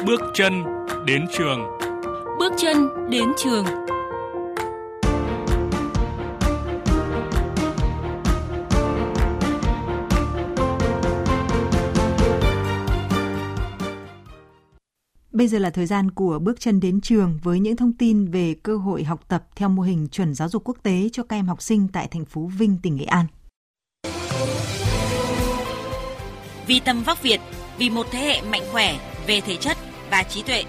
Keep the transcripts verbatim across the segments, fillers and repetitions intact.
Bước chân đến trường. Bước chân đến trường. Bây giờ là thời gian của Bước chân đến trường với những thông tin về cơ hội học tập theo mô hình chuẩn giáo dục quốc tế cho các em học sinh tại thành phố Vinh, tỉnh Nghệ An. Vì tầm vóc Việt, vì một thế hệ mạnh khỏe về thể chất và trí tuệ.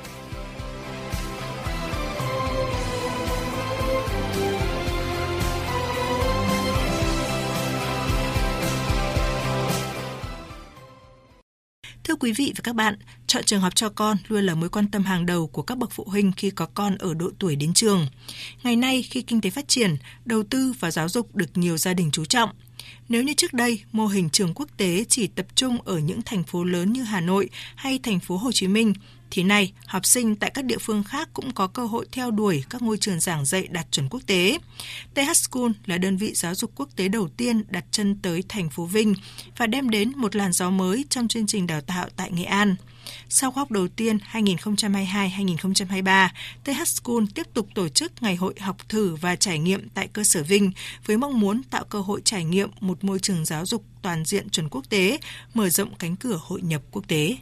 Thưa quý vị và các bạn, chọn trường học cho con luôn là mối quan tâm hàng đầu của các bậc phụ huynh khi có con ở độ tuổi đến trường. Ngày nay, khi kinh tế phát triển, đầu tư vào giáo dục được nhiều gia đình chú trọng. Nếu như trước đây, mô hình trường quốc tế chỉ tập trung ở những thành phố lớn như Hà Nội hay thành phố Hồ Chí Minh, thì nay, học sinh tại các địa phương khác cũng có cơ hội theo đuổi các ngôi trường giảng dạy đạt chuẩn quốc tế. tê hát School là đơn vị giáo dục quốc tế đầu tiên đặt chân tới thành phố Vinh và đem đến một làn gió mới trong chương trình đào tạo tại Nghệ An. Sau khóa học đầu tiên hai nghìn không trăm hai mươi hai hai nghìn không trăm hai mươi ba, tê hát School tiếp tục tổ chức ngày hội học thử và trải nghiệm tại cơ sở Vinh với mong muốn tạo cơ hội trải nghiệm một môi trường giáo dục toàn diện chuẩn quốc tế, mở rộng cánh cửa hội nhập quốc tế.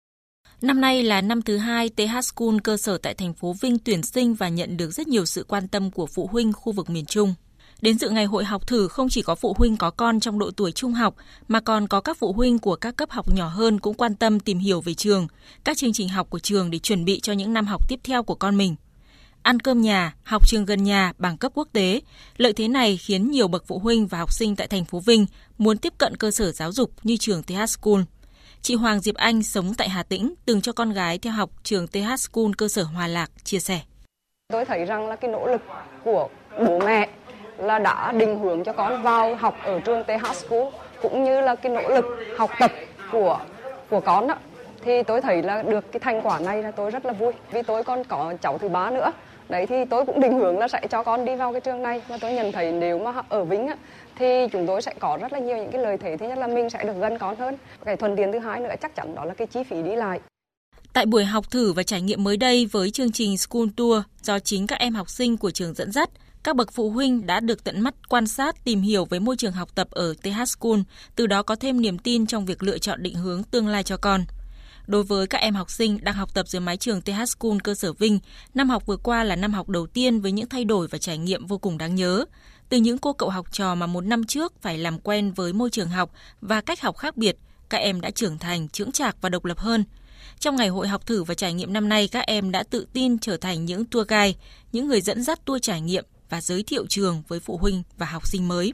Năm nay là năm thứ hai tê hát School cơ sở tại thành phố Vinh tuyển sinh và nhận được rất nhiều sự quan tâm của phụ huynh khu vực miền Trung. Đến dự ngày hội học thử không chỉ có phụ huynh có con trong độ tuổi trung học, mà còn có các phụ huynh của các cấp học nhỏ hơn cũng quan tâm tìm hiểu về trường, các chương trình học của trường để chuẩn bị cho những năm học tiếp theo của con mình. Ăn cơm nhà, học trường gần nhà bằng cấp quốc tế, lợi thế này khiến nhiều bậc phụ huynh và học sinh tại thành phố Vinh muốn tiếp cận cơ sở giáo dục như trường tê hát School. Chị Hoàng Diệp Anh sống tại Hà Tĩnh, từng cho con gái theo học trường tê hát School cơ sở Hòa Lạc, chia sẻ. Tôi thấy rằng là cái nỗ lực của bố mẹ là đã định hướng cho con vào học ở trường tê hát School, cũng như là cái nỗ lực học tập của của con đó. Thì tôi thấy là được cái thành quả này là tôi rất là vui, vì tôi còn có cháu thứ ba nữa. Đấy thì tôi cũng định hướng là sẽ cho con đi vào cái trường này, và tôi nhận thấy nếu mà ở Vinh á, thì chúng tôi sẽ có rất là nhiều những cái lợi thế. Thứ nhất là mình sẽ được gần con hơn. Cái thuận tiện thứ hai nữa chắc chắn đó là cái chi phí đi lại. Tại buổi học thử và trải nghiệm mới đây với chương trình School Tour do chính các em học sinh của trường dẫn dắt, các bậc phụ huynh đã được tận mắt quan sát, tìm hiểu về môi trường học tập ở tê hát School, từ đó có thêm niềm tin trong việc lựa chọn định hướng tương lai cho con. Đối với các em học sinh đang học tập dưới mái trường tê hát School cơ sở Vinh, năm học vừa qua là năm học đầu tiên với những thay đổi và trải nghiệm vô cùng đáng nhớ. Từ những cô cậu học trò mà một năm trước phải làm quen với môi trường học và cách học khác biệt, các em đã trưởng thành, chững chạc và độc lập hơn. Trong ngày hội học thử và trải nghiệm năm nay, các em đã tự tin trở thành những tour guide, những người dẫn dắt tour trải nghiệm và giới thiệu trường với phụ huynh và học sinh mới.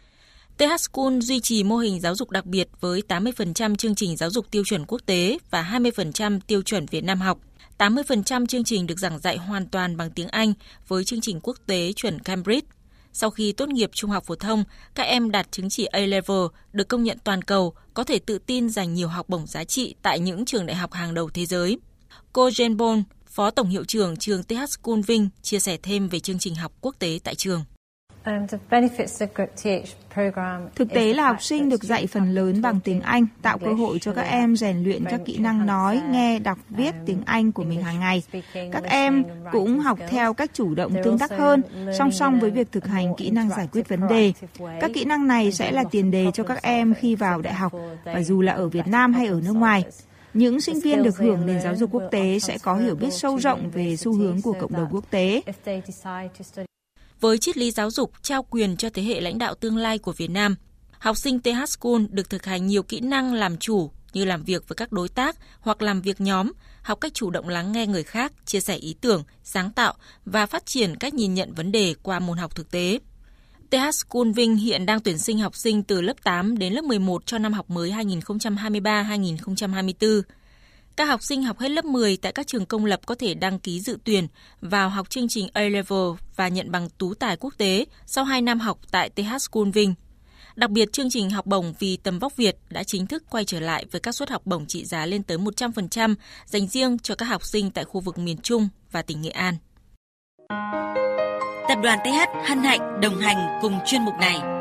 tê hát School duy trì mô hình giáo dục đặc biệt với tám mươi phần trăm chương trình giáo dục tiêu chuẩn quốc tế và hai mươi phần trăm tiêu chuẩn Việt Nam học. tám mươi phần trăm chương trình được giảng dạy hoàn toàn bằng tiếng Anh với chương trình quốc tế chuẩn Cambridge. Sau khi tốt nghiệp trung học phổ thông, các em đạt chứng chỉ A-Level được công nhận toàn cầu, có thể tự tin giành nhiều học bổng giá trị tại những trường đại học hàng đầu thế giới. Cô Jane Bond, Phó Tổng hiệu trưởng trường tê hát School Vinh, chia sẻ thêm về chương trình học quốc tế tại trường. Thực tế là học sinh được dạy phần lớn bằng tiếng Anh, tạo cơ hội cho các em rèn luyện các kỹ năng nói, nghe, đọc, viết tiếng Anh của mình hàng ngày. Các em cũng học theo cách chủ động tương tác hơn, song song với việc thực hành kỹ năng giải quyết vấn đề. Các kỹ năng này sẽ là tiền đề cho các em khi vào đại học, và dù là ở Việt Nam hay ở nước ngoài. Những sinh viên được hưởng nền giáo dục quốc tế sẽ có hiểu biết sâu rộng về xu hướng của cộng đồng quốc tế. Với triết lý giáo dục trao quyền cho thế hệ lãnh đạo tương lai của Việt Nam, học sinh tê hát School được thực hành nhiều kỹ năng làm chủ như làm việc với các đối tác hoặc làm việc nhóm, học cách chủ động lắng nghe người khác, chia sẻ ý tưởng, sáng tạo và phát triển cách nhìn nhận vấn đề qua môn học thực tế. tê hát School Vinh hiện đang tuyển sinh học sinh từ lớp tám đến lớp mười một cho năm học mới hai nghìn không trăm hai mươi ba hai nghìn không trăm hai mươi tư. Các học sinh học hết lớp mười tại các trường công lập có thể đăng ký dự tuyển vào học chương trình A-Level và nhận bằng tú tài quốc tế sau hai năm học tại tê hát School Vinh. Đặc biệt, chương trình học bổng vì tầm vóc Việt đã chính thức quay trở lại với các suất học bổng trị giá lên tới một trăm phần trăm dành riêng cho các học sinh tại khu vực miền Trung và tỉnh Nghệ An. Tập đoàn tê hát hân hạnh đồng hành cùng chuyên mục này.